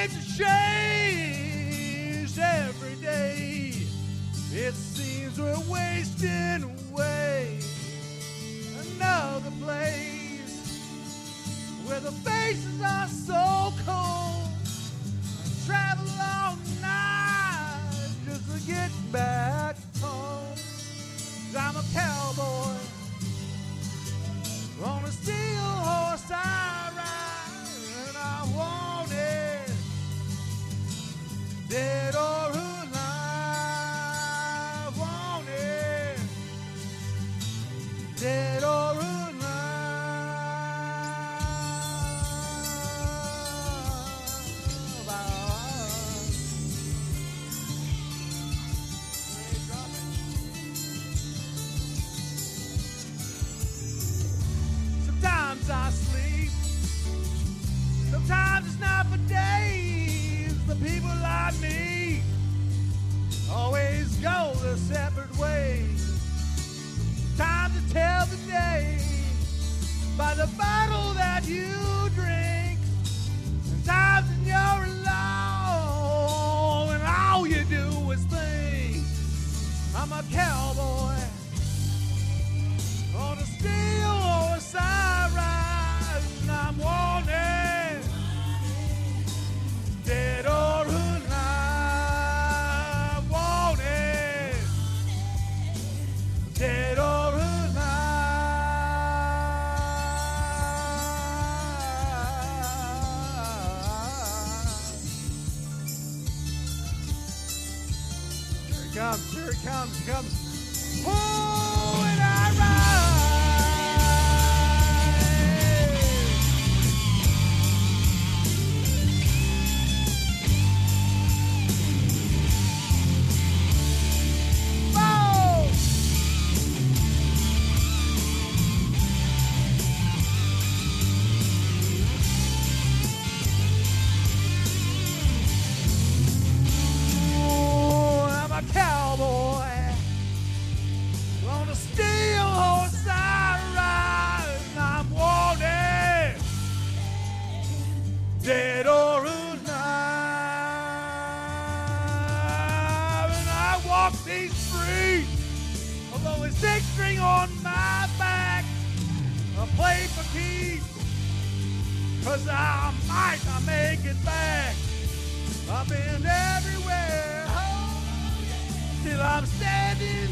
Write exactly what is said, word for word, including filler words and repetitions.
things have changed every day. It seems we're wasting away. Another place where the faces are so cold. I travel all night just to get back home. I'm a cowboy on a steel horse I ride, and I want it dead or alive. Want it dead or alive. Sometimes I sleep, sometimes it's not for days. The people like me always go their separate ways. Time to tell the day by the bottle that you drink. And times when you're alone and all you do is think. I'm a cowboy on a steel horse I ride, and I'm wanted dead or alive. Wanted dead or alive. Here it comes, here it comes, here it comes. Oh, and I ride. Cowboy on a steel horse I ride, and I'm wanted dead or alive. And I walk these streets, although it's six string on my back. I play for keeps, 'cause I might not make it back. I've been everywhere till I'm standing